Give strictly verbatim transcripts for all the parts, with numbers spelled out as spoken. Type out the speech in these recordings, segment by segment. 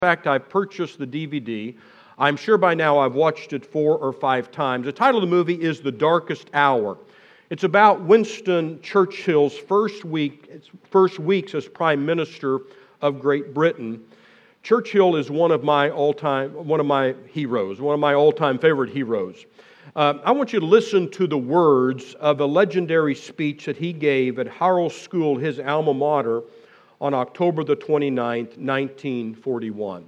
In fact, I purchased the D V D. I'm sure by now I've watched it four or five times. The title of the movie is The Darkest Hour. It's about Winston Churchill's first week, first weeks as Prime Minister of Great Britain. Churchill is one of my all-time, one of my heroes, one of my all-time favorite heroes. Uh, I want you to listen to the words of a legendary speech that he gave at Harrow School, his alma mater, on October the twenty-ninth, nineteen forty-one.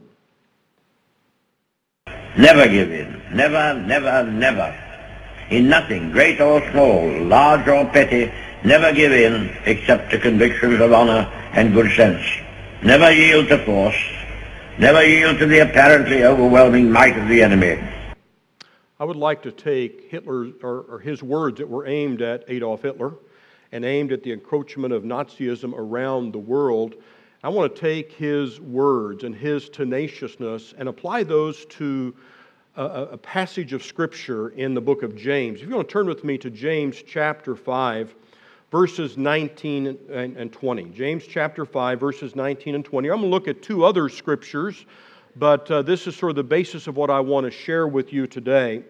Never give in. Never, never, never. In nothing, great or small, large or petty, never give in except to convictions of honor and good sense. Never yield to force. Never yield to the apparently overwhelming might of the enemy. I would like to take Hitler, or, or his words that were aimed at Adolf Hitler and aimed at the encroachment of Nazism around the world. I want to take his words and his tenaciousness and apply those to a, a passage of Scripture in the book of James. If you want to turn with me to James chapter five, verses nineteen and twenty. James chapter five, verses nineteen and twenty. I'm going to look at two other Scriptures, but uh, this is sort of the basis of what I want to share with you today.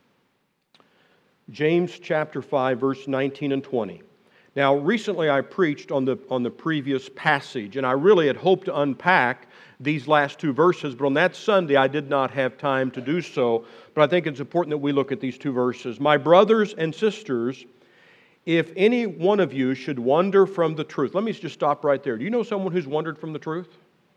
James chapter five, verse nineteen and twenty. Now, recently I preached on the, on the previous passage, and I really had hoped to unpack these last two verses, but on that Sunday I did not have time to do so. But I think it's important that we look at these two verses. My brothers and sisters, if any one of you should wander from the truth. Let me just stop right there. Do you know someone who's wandered from the truth?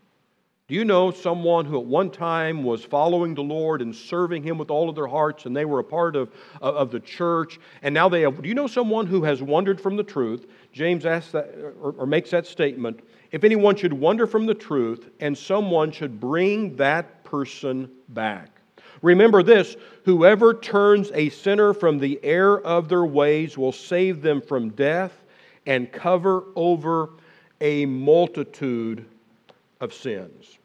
Do you know someone who at one time was following the Lord and serving Him with all of their hearts, and they were a part of, of the church, and now they have... Do you know someone who has wandered from the truth? James asks that, or, or makes that statement, if anyone should wander from the truth, and someone should bring that person back. Remember this, whoever turns a sinner from the error of their ways will save them from death and cover over a multitude of sins.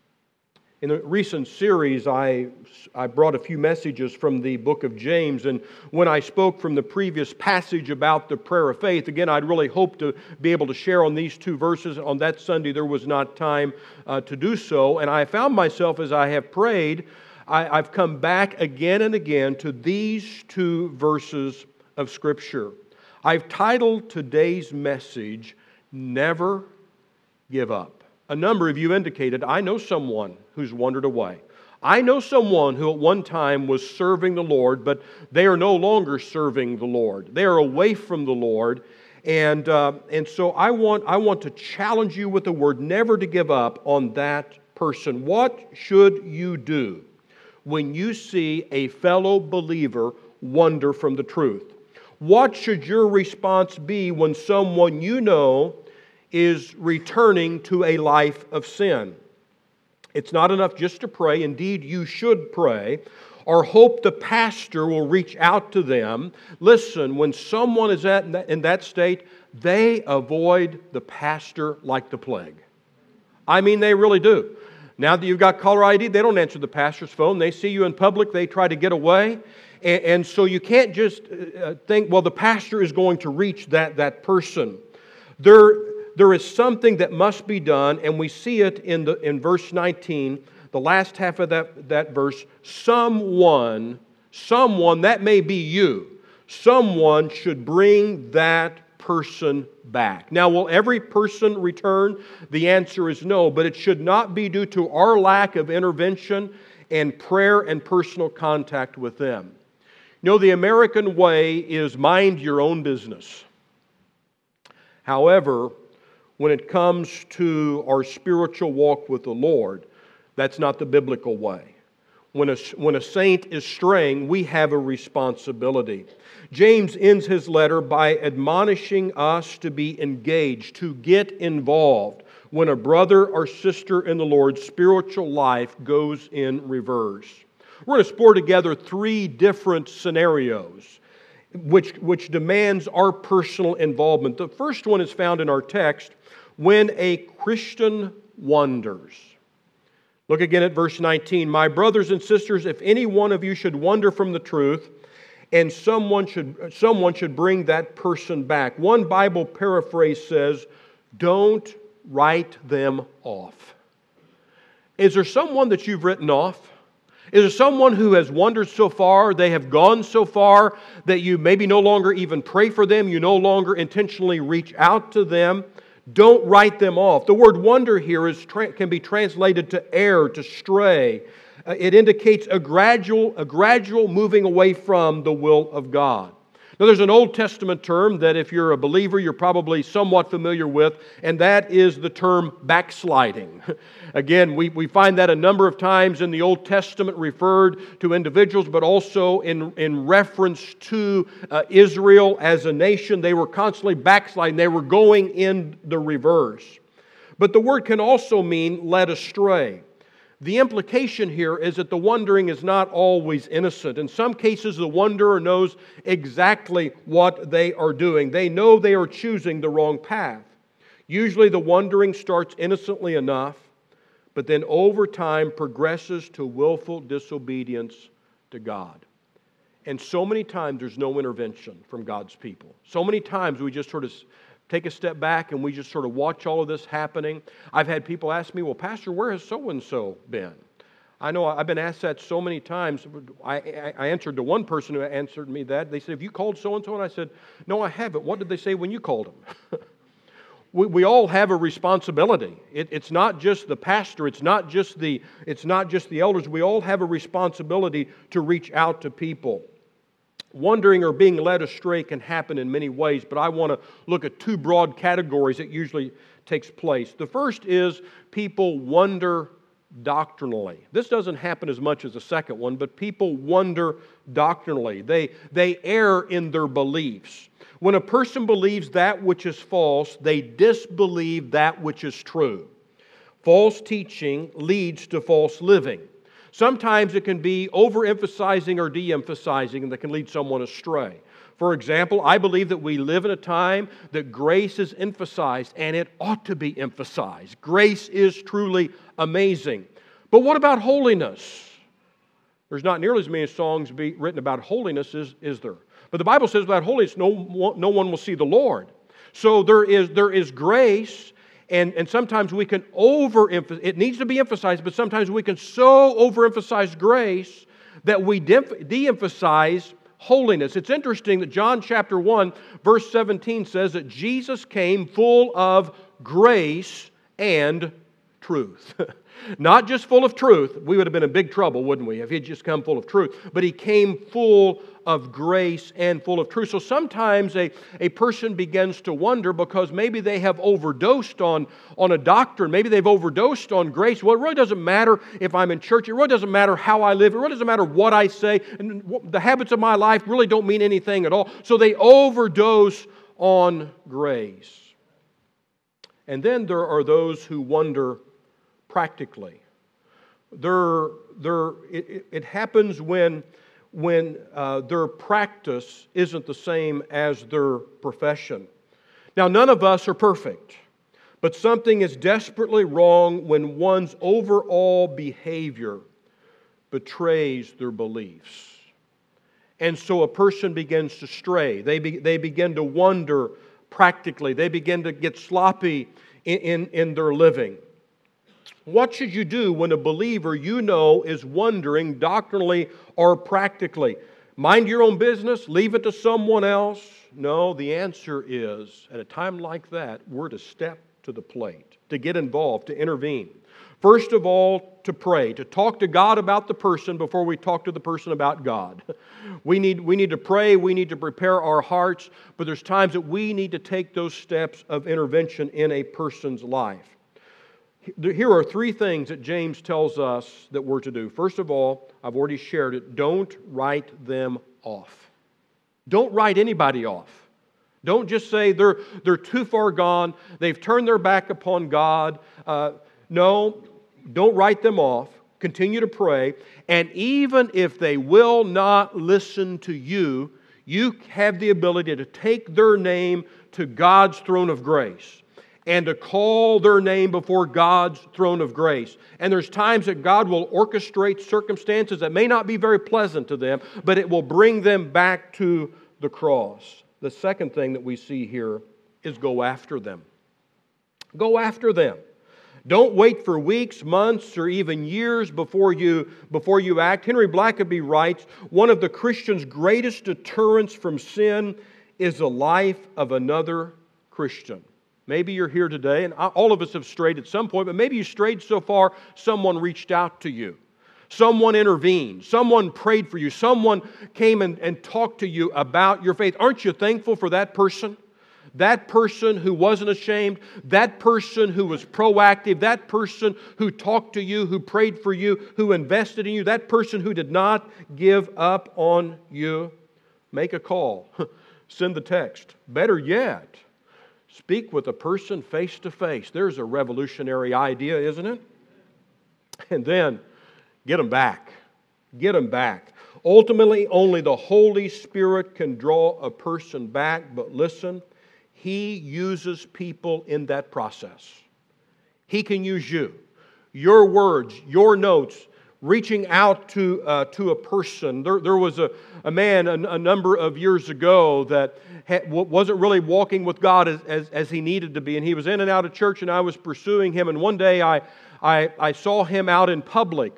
In the recent series, I, I brought a few messages from the book of James, and when I spoke from the previous passage about the prayer of faith, again, I'd really hoped to be able to share on these two verses. On that Sunday, there was not time uh, to do so, and I found myself, as I have prayed, I, I've come back again and again to these two verses of Scripture. I've titled today's message, Never Give Up. A number of you indicated, I know someone who's wandered away. I know someone who at one time was serving the Lord, but they are no longer serving the Lord. They are away from the Lord. And, uh, and so I want, I want to challenge you with the word, never to give up on that person. What should you do when you see a fellow believer wander from the truth? What should your response be when someone you know is returning to a life of sin? It's not enough just to pray. Indeed, you should pray, or hope the pastor will reach out to them. Listen, when someone is at in that state, they avoid the pastor like the plague. I mean, they really do. Now that you've got caller I D, they don't answer the pastor's phone. They see you in public, they try to get away. And, and so you can't just uh, think, well, the pastor is going to reach that, that person. There There is something that must be done, and we see it in the in verse nineteen, the last half of that, that verse. Someone, someone, that may be you, someone should bring that person back. Now, will every person return? The answer is no, but it should not be due to our lack of intervention and prayer and personal contact with them. You know, the American way is mind your own business. However, when it comes to our spiritual walk with the Lord, that's not the biblical way. When a, when a saint is straying, we have a responsibility. James ends his letter by admonishing us to be engaged, to get involved when a brother or sister in the Lord's spiritual life goes in reverse. We're going to explore together three different scenarios which, which demands our personal involvement. The first one is found in our text, when a Christian wanders. Look again at verse nineteen. My brothers and sisters, if any one of you should wander from the truth, and someone should, someone should bring that person back. One Bible paraphrase says, don't write them off. Is there someone that you've written off? Is there someone who has wandered so far, they have gone so far, that you maybe no longer even pray for them, you no longer intentionally reach out to them? Don't write them off. The word wander here is can be translated to err, to stray. Uh, it indicates a gradual, a gradual moving away from the will of God. Now, there's an Old Testament term that if you're a believer, you're probably somewhat familiar with, and that is the term backsliding. Again, we, we find that a number of times in the Old Testament referred to individuals, but also in, in reference to uh, Israel as a nation. They were constantly backsliding. They were going in the reverse. But the word can also mean led astray. The implication here is that the wandering is not always innocent. In some cases, the wanderer knows exactly what they are doing. They know they are choosing the wrong path. Usually the wandering starts innocently enough, but then over time progresses to willful disobedience to God. And so many times there's no intervention from God's people. So many times we just sort of take a step back and we just sort of watch all of this happening. I've had people ask me, well, Pastor, where has so-and-so been? I know I've been asked that so many times. I, I, I answered to one person who answered me that. They said, have you called so-and-so? And I said, no, I haven't. What did they say when you called them? we, we all have a responsibility. It, it's not just the pastor. It's not just the, it's not just the elders. We all have a responsibility to reach out to people. Wandering or being led astray can happen in many ways, but I want to look at two broad categories that usually takes place. The first is people wander doctrinally. This doesn't happen as much as the second one, but people wander doctrinally. They, they err in their beliefs. When a person believes that which is false, they disbelieve that which is true. False teaching leads to false living. Sometimes it can be overemphasizing or de-emphasizing, and that can lead someone astray. For example, I believe that we live in a time that grace is emphasized, and it ought to be emphasized. Grace is truly amazing. But what about holiness? There's not nearly as many songs be written about holiness as is there. But the Bible says about holiness, no, no one will see the Lord. So there is, there is grace. And, and sometimes we can overemphasize, it needs to be emphasized, but sometimes we can so overemphasize grace that we de-emphasize holiness. It's interesting that John chapter one, verse seventeen says that Jesus came full of grace and truth. Not just full of truth. We would have been in big trouble, wouldn't we, if He had just come full of truth. But He came full of grace and full of truth. So sometimes a, a person begins to wonder because maybe they have overdosed on, on a doctrine. Maybe they've overdosed on grace. Well, it really doesn't matter if I'm in church. It really doesn't matter how I live. It really doesn't matter what I say. And the habits of my life really don't mean anything at all. So they overdose on grace. And then there are those who wonder practically. There, there, it, it happens when, when uh, their practice isn't the same as their profession. Now, none of us are perfect, but something is desperately wrong when one's overall behavior betrays their beliefs. And so a person begins to stray. They, be, they begin to wonder practically. They begin to get sloppy in, in, in their living. What should you do when a believer you know is wandering doctrinally or practically? Mind your own business? Leave it to someone else? No, the answer is, at a time like that, we're to step to the plate, to get involved, to intervene. First of all, to pray, to talk to God about the person before we talk to the person about God. We need, we need to pray, we need to prepare our hearts, but there's times that we need to take those steps of intervention in a person's life. Here are three things that James tells us that we're to do. First of all, I've already shared it, don't write them off. Don't write anybody off. Don't just say they're, they're too far gone, they've turned their back upon God. Uh, no, don't write them off. Continue to pray. And even if they will not listen to you, you have the ability to take their name to God's throne of grace and to call their name before God's throne of grace. And there's times that God will orchestrate circumstances that may not be very pleasant to them, but it will bring them back to the cross. The second thing that we see here is go after them. Go after them. Don't wait for weeks, months, or even years before you, before you act. Henry Blackaby writes, one of the Christian's greatest deterrents from sin is the life of another Christian. Maybe you're here today, and all of us have strayed at some point, but maybe you strayed so far, someone reached out to you. Someone intervened. Someone prayed for you. Someone came and, and talked to you about your faith. Aren't you thankful for that person? That person who wasn't ashamed, that person who was proactive, that person who talked to you, who prayed for you, who invested in you, that person who did not give up on you. Make a call. Send the text. Better yet, speak with a person face to face. There's a revolutionary idea, isn't it? And then get them back. Get them back. Ultimately, only the Holy Spirit can draw a person back, but listen, He uses people in that process. He can use you. Your words, your notes, reaching out to uh, to a person. There, there was a, a man a, a number of years ago that had, wasn't really walking with God as, as, as he needed to be, and he was in and out of church, and I was pursuing him, and one day I, I, I saw him out in public.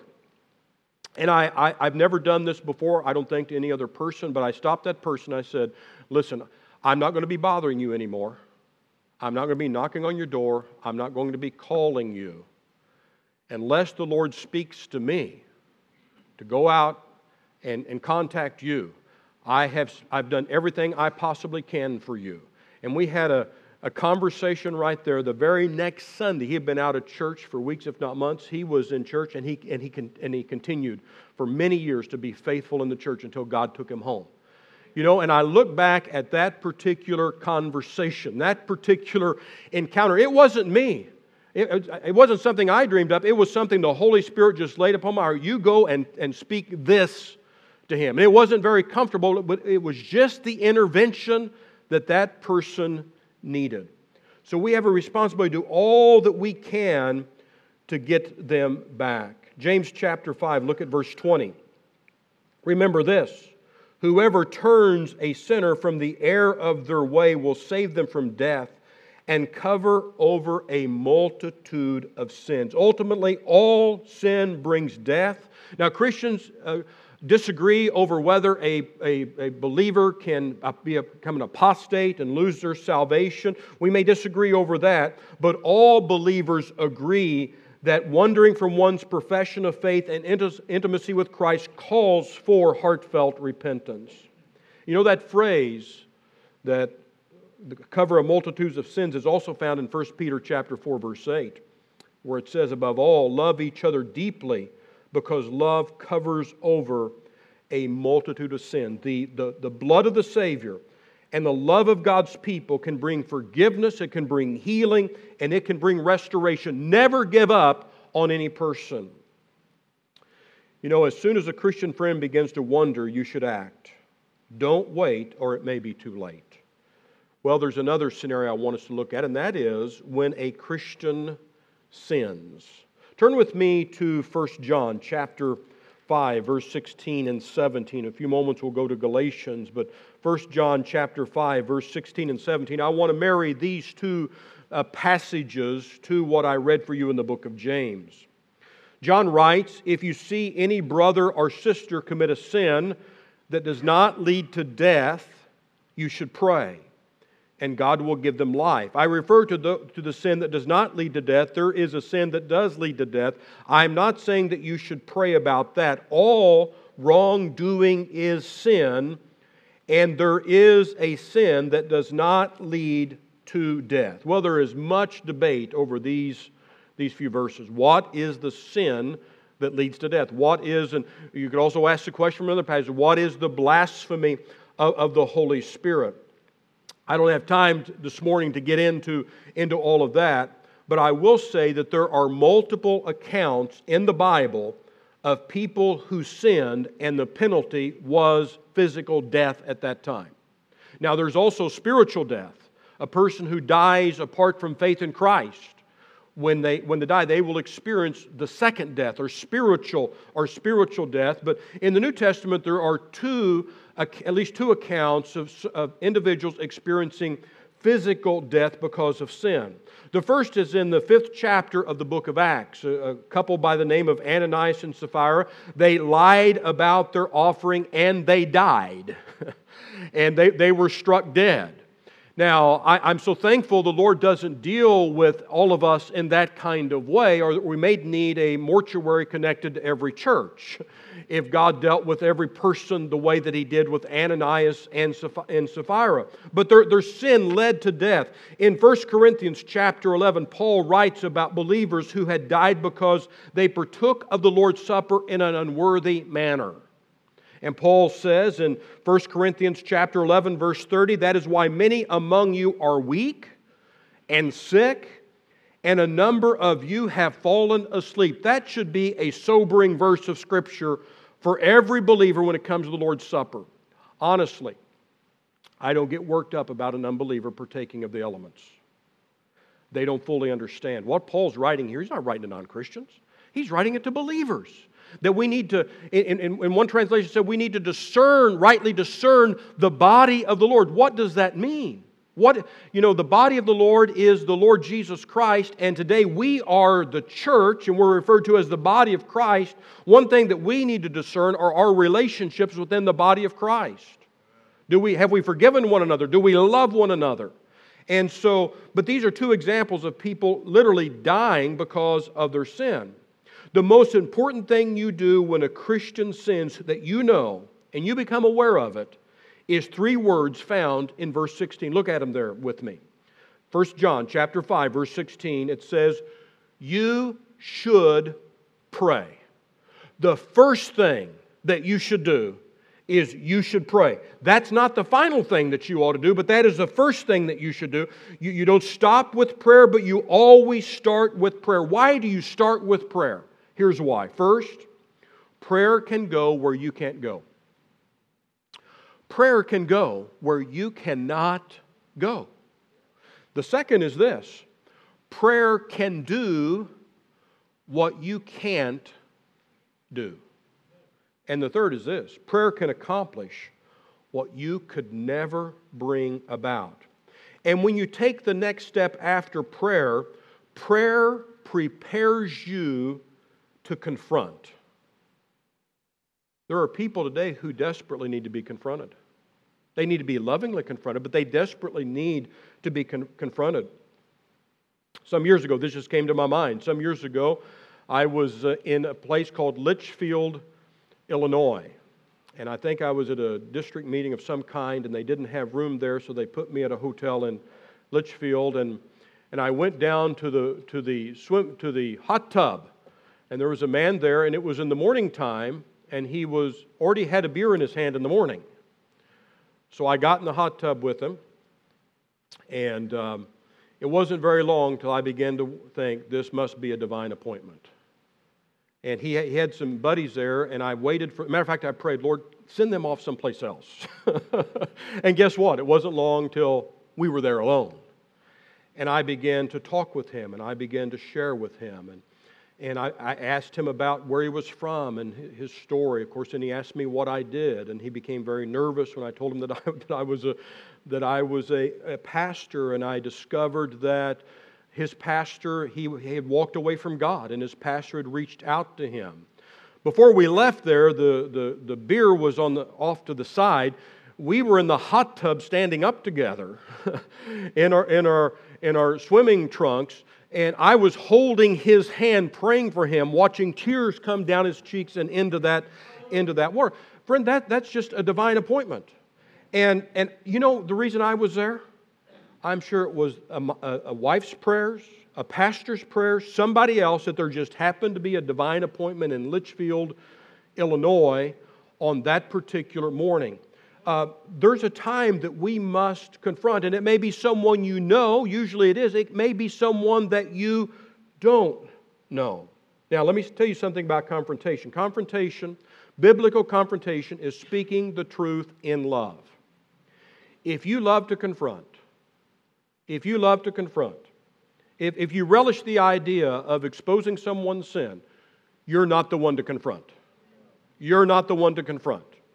And I, I, I've never done this before, I don't think, to any other person, but I stopped that person. I said, listen, I'm not going to be bothering you anymore. I'm not going to be knocking on your door. I'm not going to be calling you. Unless the Lord speaks to me to go out and, and contact you, I have, I've done everything I possibly can for you. And we had a, a conversation right there. The very next Sunday, he had been out of church for weeks, if not months. He was in church, and he, and he, and he continued for many years to be faithful in the church until God took him home. You know, and I look back at that particular conversation, that particular encounter. It wasn't me. It, it wasn't something I dreamed up. It was something the Holy Spirit just laid upon my heart. You go and, and speak this to him. And it wasn't very comfortable, but it was just the intervention that that person needed. So we have a responsibility to do all that we can to get them back. James chapter five, look at verse twenty. Remember this. Whoever turns a sinner from the error of their way will save them from death and cover over a multitude of sins. Ultimately, all sin brings death. Now, Christians uh, disagree over whether a, a, a believer can be a, become an apostate and lose their salvation. We may disagree over that, but all believers agree that wandering from one's profession of faith and intimacy with Christ calls for heartfelt repentance. You know, that phrase that cover a multitudes of sins is also found in First Peter chapter four, verse eight, where it says, above all, love each other deeply, because love covers over a multitude of sin. The, the, the blood of the Savior and the love of God's people can bring forgiveness, it can bring healing, and it can bring restoration. Never give up on any person. You know, as soon as a Christian friend begins to wonder, you should act. Don't wait, or it may be too late. Well, there's another scenario I want us to look at, and that is when a Christian sins. Turn with me to First John chapter five, verse sixteen and seventeen. In a few moments we'll go to Galatians, but First John chapter five, verse sixteen and seventeen. I want to marry these two uh, passages to what I read for you in the book of James. John writes, if you see any brother or sister commit a sin that does not lead to death, you should pray, and God will give them life. I refer to the, to the sin that does not lead to death. There is a sin that does lead to death. I'm not saying that you should pray about that. All wrongdoing is sin, and there is a sin that does not lead to death. Well, there is much debate over these, these few verses. What is the sin that leads to death? What is, and you could also ask the question from another passage, what is the blasphemy of, of the Holy Spirit? I don't have time this morning to get into, into all of that, but I will say that there are multiple accounts in the Bible of people who sinned, and the penalty was physical death at that time. Now, there's also spiritual death. A person who dies apart from faith in Christ, when they when they die, they will experience the second death, or spiritual or spiritual death. But in the New Testament, there are two, at least two accounts of, of individuals experiencing physical death because of sin. The first is in the fifth chapter of the book of Acts. A, a couple by the name of Ananias and Sapphira, they lied about their offering and they died. and they, they were struck dead. Now, I, I'm so thankful the Lord doesn't deal with all of us in that kind of way, or we may need a mortuary connected to every church if God dealt with every person the way that He did with Ananias and Sapphira. But their, their sin led to death. In First Corinthians chapter eleven, Paul writes about believers who had died because they partook of the Lord's Supper in an unworthy manner. And Paul says in First Corinthians chapter eleven, verse thirty, that is why many among you are weak and sick, and a number of you have fallen asleep. That should be a sobering verse of Scripture for every believer when it comes to the Lord's Supper. Honestly, I don't get worked up about an unbeliever partaking of the elements. They don't fully understand. What Paul's writing here, he's not writing to non-Christians. He's writing it to believers. That we need to, in, in, in one translation said, we need to discern, rightly discern the body of the Lord. What does that mean? What, you know, the body of the Lord is the Lord Jesus Christ, and today we are the church, and we're referred to as the body of Christ. One thing that we need to discern are our relationships within the body of Christ. Do we, have we forgiven one another? Do we love one another? And so, but these are two examples of people literally dying because of their sin. The most important thing you do when a Christian sins that you know and you become aware of it is three words found in verse sixteen. Look at them there with me. First John chapter five, verse sixteen, it says, you should pray. The first thing that you should do is you should pray. That's not the final thing that you ought to do, but that is the first thing that you should do. You, you don't stop with prayer, but you always start with prayer. Why do you start with prayer? Here's why. First, prayer can go where you can't go. Prayer can go where you cannot go. The second is this. Prayer can do what you can't do. And the third is this. Prayer can accomplish what you could never bring about. And when you take the next step after prayer, prayer prepares you to confront. There are people today who desperately need to be confronted. They need to be lovingly confronted, but they desperately need to be con- confronted. Some years ago, this just came to my mind. Some years ago, I was uh, in a place called Litchfield, Illinois. And I think I was at a district meeting of some kind, and they didn't have room there, so they put me at a hotel in Litchfield. And, and I went down to the, to the swim, to the hot tub. And there was a man there, and it was in the morning time, and he was already had a beer in his hand in the morning. So I got in the hot tub with him, and um, it wasn't very long till I began to think, this must be a divine appointment. And he, he had some buddies there, and I waited for, matter of fact, I prayed, Lord, send them off someplace else. And guess what? It wasn't long till we were there alone. And I began to talk with him, and I began to share with him, and And I, I asked him about where he was from and his story, of course, and he asked me what I did, and he became very nervous when I told him that I, that I was, a, that I was a, a pastor, and I discovered that his pastor, he, he had walked away from God, and his pastor had reached out to him. Before we left there, the, the, the beer was on the, off to the side. We were in the hot tub standing up together in our, in our, in our swimming trunks, and I was holding his hand, praying for him, watching tears come down his cheeks and into that, into that water. Friend, that, that's just a divine appointment. And, and you know the reason I was there? I'm sure it was a, a, a wife's prayers, a pastor's prayers, somebody else, that there just happened to be a divine appointment in Litchfield, Illinois, on that particular morning. Uh, there's a time that we must confront, and it may be someone you know, usually it is, it may be someone that you don't know. Now, let me tell you something about confrontation. Confrontation, biblical confrontation, is speaking the truth in love. If you love to confront, if you love to confront, if, if you relish the idea of exposing someone's sin, you're not the one to confront. You're not the one to confront.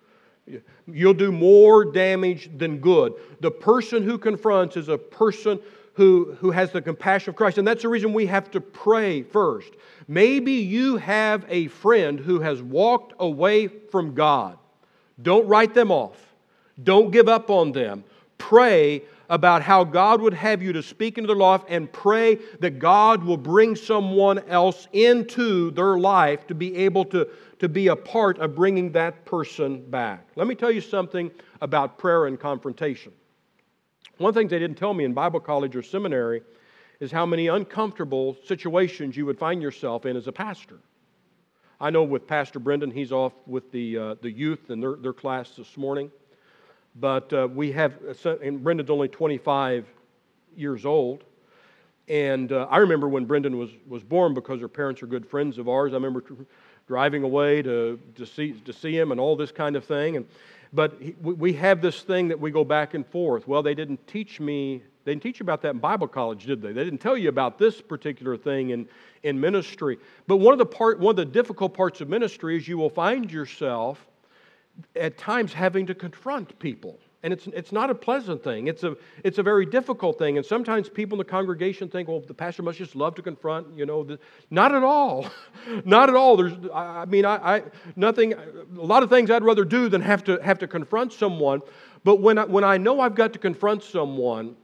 You'll do more damage than good. The person who confronts is a person who, who has the compassion of Christ. And that's the reason we have to pray first. Maybe you have a friend who has walked away from God. Don't write them off. Don't give up on them. Pray about how God would have you to speak into their life, and pray that God will bring someone else into their life to be able to, to be a part of bringing that person back. Let me tell you something about prayer and confrontation. One of the things they didn't tell me in Bible college or seminary is how many uncomfortable situations you would find yourself in as a pastor. I know with Pastor Brendan, he's off with the uh, the youth and their, their class this morning. But uh, we have, and Brendan's only twenty-five years old. And uh, I remember when Brendan was, was born, because her parents are good friends of ours. I remember tr- driving away to, to see to see him and all this kind of thing. And But he, we have this thing that we go back and forth. Well, they didn't teach me, they didn't teach you about that in Bible college, did they? They didn't tell you about this particular thing in, in ministry. But one of the part, one of the difficult parts of ministry is you will find yourself at times having to confront people. And it's it's not a pleasant thing. It's a it's a very difficult thing. And sometimes people in the congregation think, well, the pastor must just love to confront, you know. The, not at all. Not at all. There's I mean I, I nothing a lot of things I'd rather do than have to have to confront someone. But when I, when I know I've got to confront someone,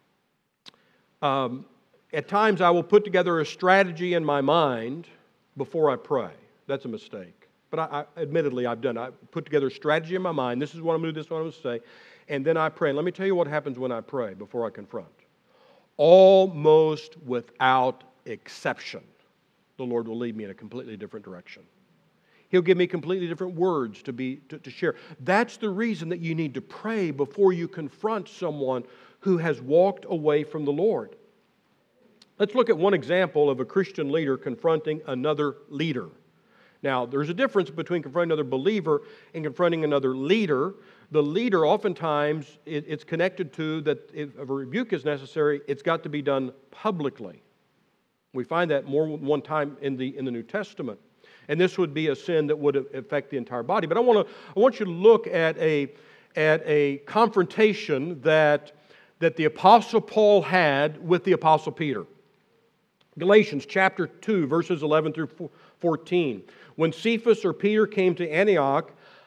um, at times I will put together a strategy in my mind before I pray. That's a mistake. But I, I, admittedly, I've done. I put together a strategy in my mind. This is what I'm going to do. This is what I'm going to say. And then I pray. And let me tell you what happens when I pray before I confront. Almost without exception, the Lord will lead me in a completely different direction. He'll give me completely different words to be to, to share. That's the reason that you need to pray before you confront someone who has walked away from the Lord. Let's look at one example of a Christian leader confronting another leader. Now, there's a difference between confronting another believer and confronting another leader. The leader, oftentimes, it, it's connected to that if a rebuke is necessary, it's got to be done publicly. We find that more than one time in the in the New Testament. And this would be a sin that would affect the entire body. But I want to I want you to look at a at a confrontation that that the Apostle Paul had with the Apostle Peter. Galatians chapter two, verses eleven through fourteen. When Cephas or Peter came to Antioch,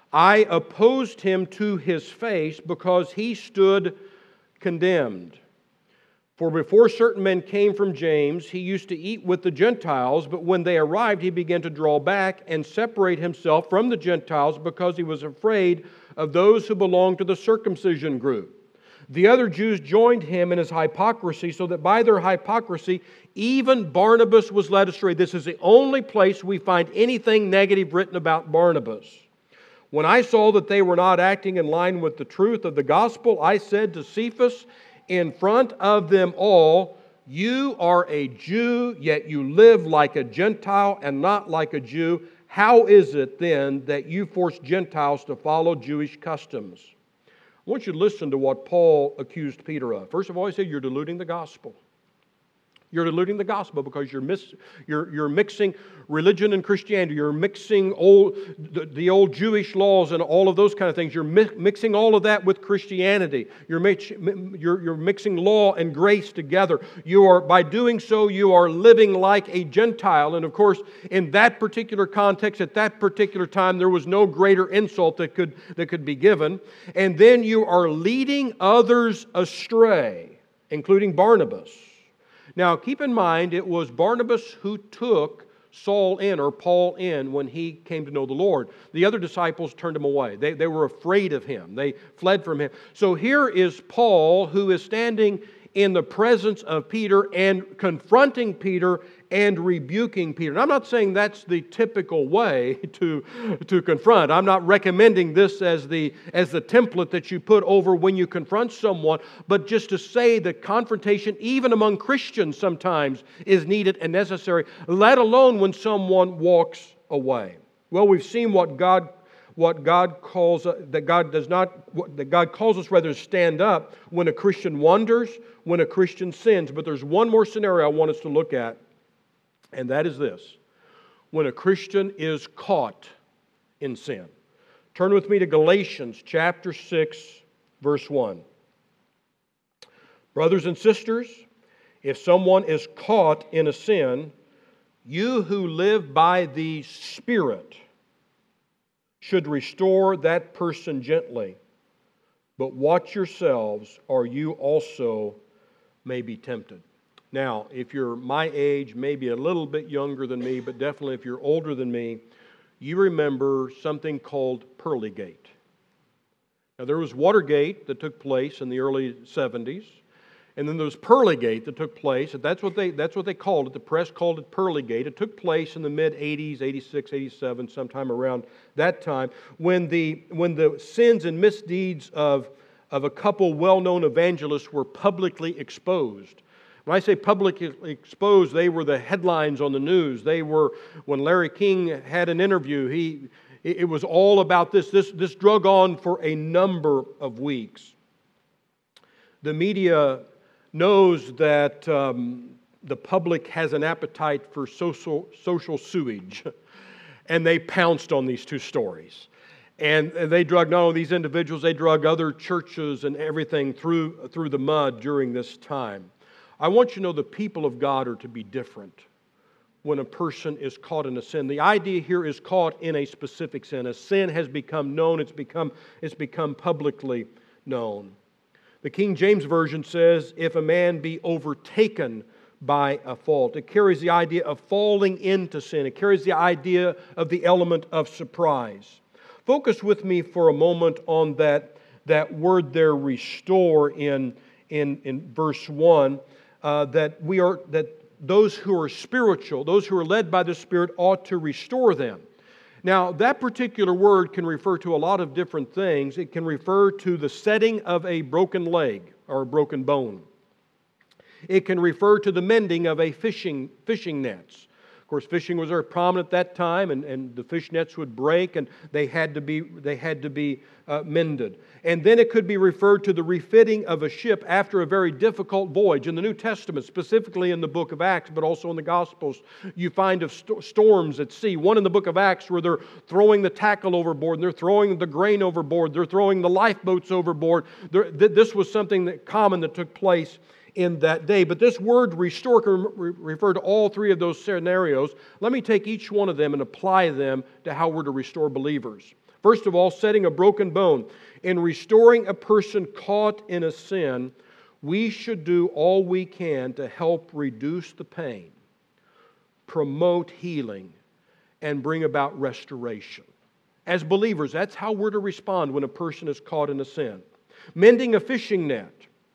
I opposed him to his face because he stood condemned. For before certain men came from James, he used to eat with the Gentiles, but when they arrived, he began to draw back and separate himself from the Gentiles because he was afraid of those who belonged to the circumcision group. The other Jews joined him in his hypocrisy, so that by their hypocrisy, even Barnabas was led astray. This is the only place we find anything negative written about Barnabas. When I saw that they were not acting in line with the truth of the gospel, I said to Cephas in front of them all, "You are a Jew, yet you live like a Gentile and not like a Jew. How is it then that you force Gentiles to follow Jewish customs?" I want you to listen to what Paul accused Peter of. First of all, he said, you're diluting the gospel. You're diluting the gospel because you're, mis- you're, you're mixing religion and Christianity. You're mixing old, the, the old Jewish laws and all of those kind of things. You're mi- mixing all of that with Christianity. You're, mix- you're, you're mixing law and grace together. You are, by doing so, you are living like a Gentile. And of course, in that particular context, at that particular time, there was no greater insult that could, that could be given. And then you are leading others astray, including Barnabas. Now, keep in mind, it was Barnabas who took Saul in, or Paul in, when he came to know the Lord. The other disciples turned him away. They, they were afraid of him. They fled from him. So here is Paul, who is standing in the presence of Peter and confronting Peter and rebuking Peter. And I'm not saying that's the typical way to, to confront. I'm not recommending this as the, as the template that you put over when you confront someone, but just to say that confrontation, even among Christians sometimes, is needed and necessary, let alone when someone walks away. Well, we've seen what God What God calls uh, that God does not what, that God calls us rather to stand up when a Christian wanders, when a Christian sins. But there's one more scenario I want us to look at, and that is this: when a Christian is caught in sin. Turn with me to Galatians chapter six, verse one. Brothers and sisters, if someone is caught in a sin, you who live by the Spirit should restore that person gently. But watch yourselves, or you also may be tempted. Now, if you're my age, maybe a little bit younger than me, but definitely if you're older than me, you remember something called Pearlygate. Now, there was Watergate that took place in the early seventies, and then there was Pearlygate that took place. That's what they, that's what they called it. The press called it Pearlygate. It took place in the mid-eighties, eighty-six, eighty-seven, sometime around that time, when the, when the sins and misdeeds of, of a couple well-known evangelists were publicly exposed. When I say publicly exposed, they were the headlines on the news. They were, when Larry King had an interview, he it was all about this. This, this drug on for a number of weeks. The media knows that um, the public has an appetite for social, social sewage, and they pounced on these two stories. And they drug not only these individuals, they drug other churches and everything through, through the mud during this time. I want you to know the people of God are to be different when a person is caught in a sin. The idea here is caught in a specific sin. A sin has become known, it's become, it's become publicly known. The King James Version says, if a man be overtaken by a fault. It carries the idea of falling into sin. It carries the idea of the element of surprise. Focus with me for a moment on that, that word there, restore, in, in, in verse one. Uh, that we are that those who are spiritual, those who are led by the Spirit, ought to restore them. Now, that particular word can refer to a lot of different things. It can refer to the setting of a broken leg or a broken bone. It can refer to the mending of a fishing fishing nets. Of course, fishing was very prominent at that time, and, and the fish nets would break, and they had to be they had to be uh, mended. And then it could be referred to the refitting of a ship after a very difficult voyage. In the New Testament, specifically in the book of Acts, but also in the Gospels, you find of st- storms at sea. One in the book of Acts where they're throwing the tackle overboard, and they're throwing the grain overboard, they're throwing the lifeboats overboard. There, th- this was something that common that took place in that day. But this word restore can re- refer to all three of those scenarios. Let me take each one of them and apply them to how we're to restore believers. First of all, setting a broken bone. In restoring a person caught in a sin, we should do all we can to help reduce the pain, promote healing, and bring about restoration. As believers, that's how we're to respond when a person is caught in a sin. Mending a fishing net.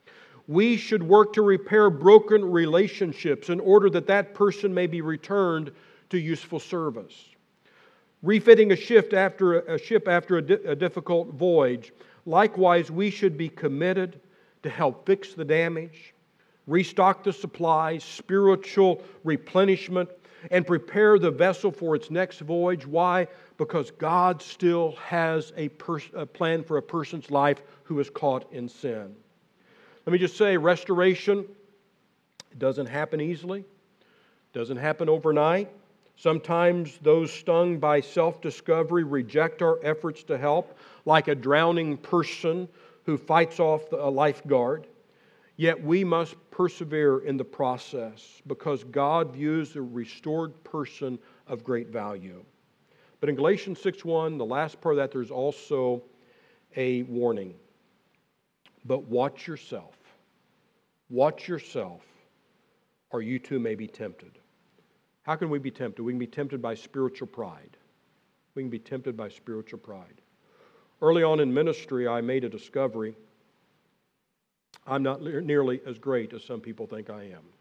We should work to repair broken relationships in order that that person may be returned to useful service. Refitting a ship after a ship after a, di- a difficult voyage. Likewise, we should be committed to help fix the damage, restock the supplies, spiritual replenishment, and prepare the vessel for its next voyage. Why? Because God still has a, pers- a plan for a person's life who is caught in sin. Let me just say, restoration doesn't happen easily, doesn't happen overnight. Sometimes those stung by self-discovery reject our efforts to help, like a drowning person who fights off a lifeguard. Yet we must persevere in the process because God views a restored person of great value. But in Galatians six one, the last part of that, there's also a warning. But watch yourself. Watch yourself, or you too may be tempted. How can we be tempted? We can be tempted by spiritual pride. We can be tempted by spiritual pride. Early on in ministry, I made a discovery. I'm not nearly as great as some people think I am.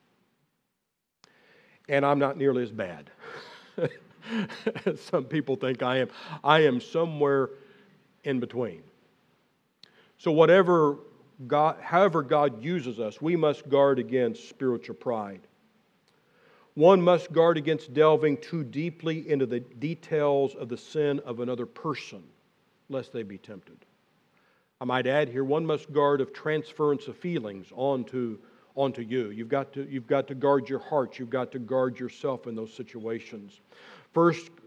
And I'm not nearly as bad as some people think I am. I am somewhere in between. So whatever God, however God uses us, we must guard against spiritual pride. One must guard against delving too deeply into the details of the sin of another person, lest they be tempted. I might add here, one must guard of transference of feelings onto, onto you. You've got to, you've got to guard your heart. You've got to guard yourself in those situations. First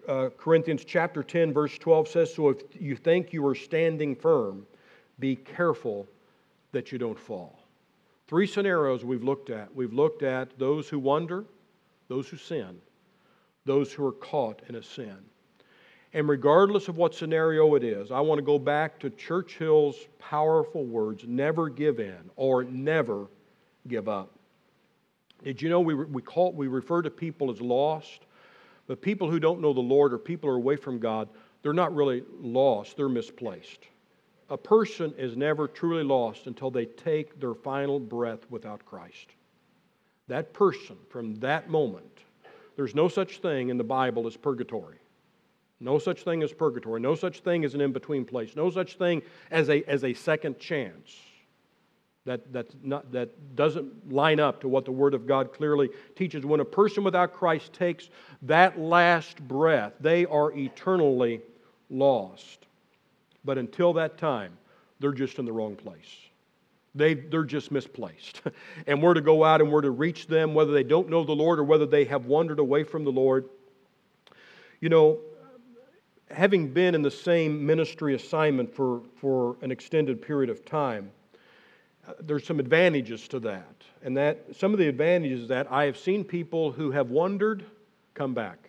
uh, Corinthians chapter ten, verse twelve says, so if you think you are standing firm, be careful that you don't fall. Three scenarios we've looked at. We've looked at those who wonder, those who sin, those who are caught in a sin. And regardless of what scenario it is, I want to go back to Churchill's powerful words, never give in or never give up. Did you know we, we, call, we refer to people as lost? But people who don't know the Lord or people who are away from God, they're not really lost, they're misplaced. A person is never truly lost until they take their final breath without Christ. That person, from that moment, there's no such thing in the Bible as purgatory. No such thing as purgatory. No such thing as an in-between place. No such thing as a, as a second chance. That, that's not, that doesn't line up to what the Word of God clearly teaches. When a person without Christ takes that last breath, they are eternally lost. But until that time, they're just in the wrong place. They, they're just misplaced. And we're to go out and we're to reach them, whether they don't know the Lord or whether they have wandered away from the Lord. You know, having been in the same ministry assignment for, for an extended period of time, uh, there's some advantages to that. And that some of the advantages is that I have seen people who have wandered come back.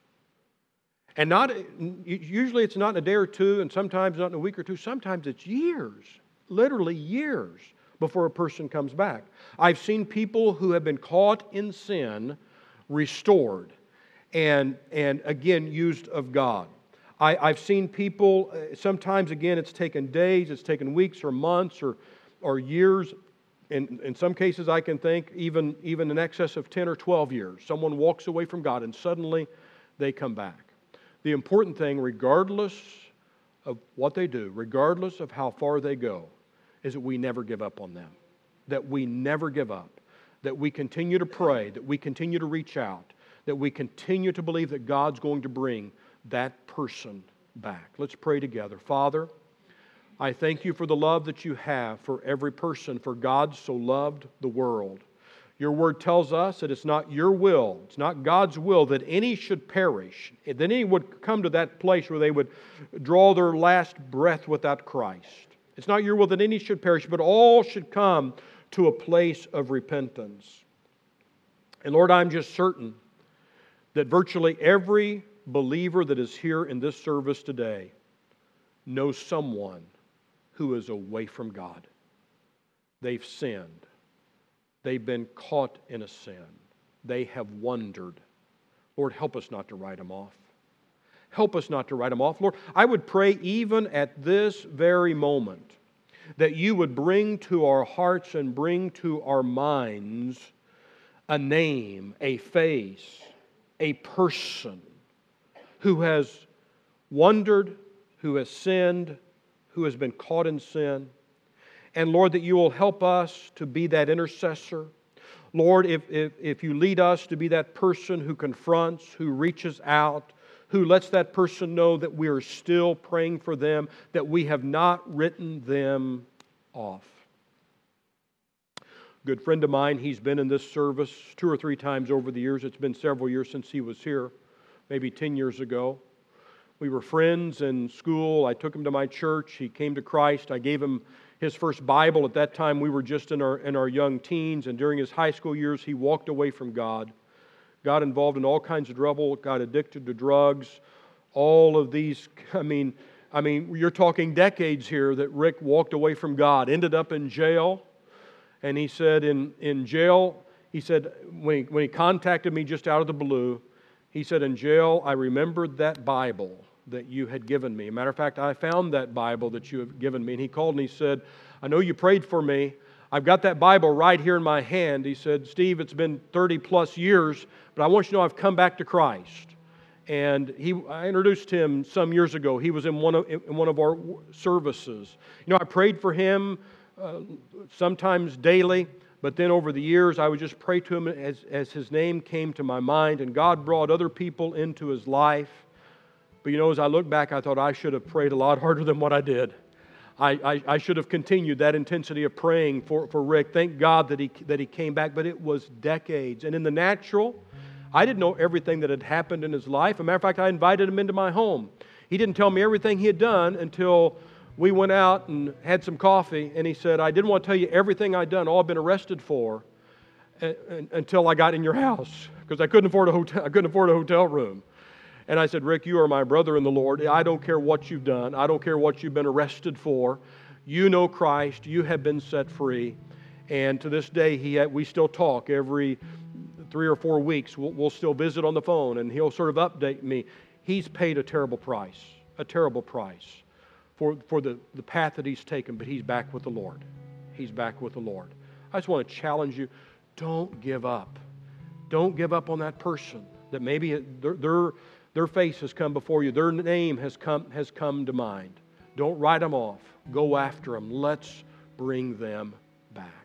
And not usually it's not in a day or two, and sometimes not in a week or two. Sometimes it's years, literally years, before a person comes back. I've seen people who have been caught in sin restored and, and again, used of God. I, I've seen people, sometimes again it's taken days, it's taken weeks or months or, or years. In, in some cases I can think even, even in excess of ten or twelve years. Someone walks away from God and suddenly they come back. The important thing, regardless of what they do, regardless of how far they go, is that we never give up on them. That we never give up. That we continue to pray. That we continue to reach out. That we continue to believe that God's going to bring that person back. Let's pray together. Father, I thank you for the love that you have for every person, for God so loved the world. Your word tells us that it's not your will, it's not God's will that any should perish, that any would come to that place where they would draw their last breath without Christ. It's not your will that any should perish, but all should come to a place of repentance. And Lord, I'm just certain that virtually every believer that is here in this service today knows someone who is away from God. They've sinned. They've been caught in a sin. They have wandered. Lord, help us not to write them off. Help us not to write them off. Lord, I would pray even at this very moment that you would bring to our hearts and bring to our minds a name, a face, a person who has wandered, who has sinned, who has been caught in sin. And Lord, that you will help us to be that intercessor. Lord, if, if, if you lead us to be that person who confronts, who reaches out, who lets that person know that we are still praying for them, that we have not written them off. A good friend of mine, he's been in this service two or three times over the years. It's been several years since he was here, maybe ten years ago. We were friends in school. I took him to my church. He came to Christ. I gave him his first Bible. At that time, we were just in our in our young teens, and during his high school years, he walked away from God. Got involved in all kinds of trouble, got addicted to drugs, all of these, I mean, I mean, you're talking decades here that Rick walked away from God, ended up in jail, and he said in, in jail, he said, when he, when he contacted me just out of the blue, he said, in jail, I remembered that Bible that you had given me. Matter of fact, I found that Bible that you have given me. And he called and he said, I know you prayed for me. I've got that Bible right here in my hand. He said, Steve, it's been thirty plus years, but I want you to know I've come back to Christ. And he, I introduced him some years ago. He was in one of, in one of our services. You know, I prayed for him uh, sometimes daily, but then over the years, I would just pray to him as, as his name came to my mind, and God brought other people into his life. But you know, as I look back, I thought I should have prayed a lot harder than what I did. I, I, I should have continued that intensity of praying for, for Rick. Thank God that he, that he came back, but it was decades. And in the natural, I didn't know everything that had happened in his life. As a matter of fact, I invited him into my home. He didn't tell me everything he had done until we went out and had some coffee, and he said, I didn't want to tell you everything I'd done, all I've been arrested for, until I got in your house, because I couldn't afford a hotel, I couldn't afford a hotel room. And I said, Rick, you are my brother in the Lord. I don't care what you've done. I don't care what you've been arrested for. You know Christ. You have been set free. And to this day, he had, we still talk every three or four weeks. We'll, we'll still visit on the phone, and he'll sort of update me. He's paid a terrible price, a terrible price for, for the, the path that he's taken, but he's back with the Lord. He's back with the Lord. I just want to challenge you, don't give up. Don't give up on that person that maybe their, their, their face has come before you, their name has come, has come to mind. Don't write them off. Go after them. Let's bring them back.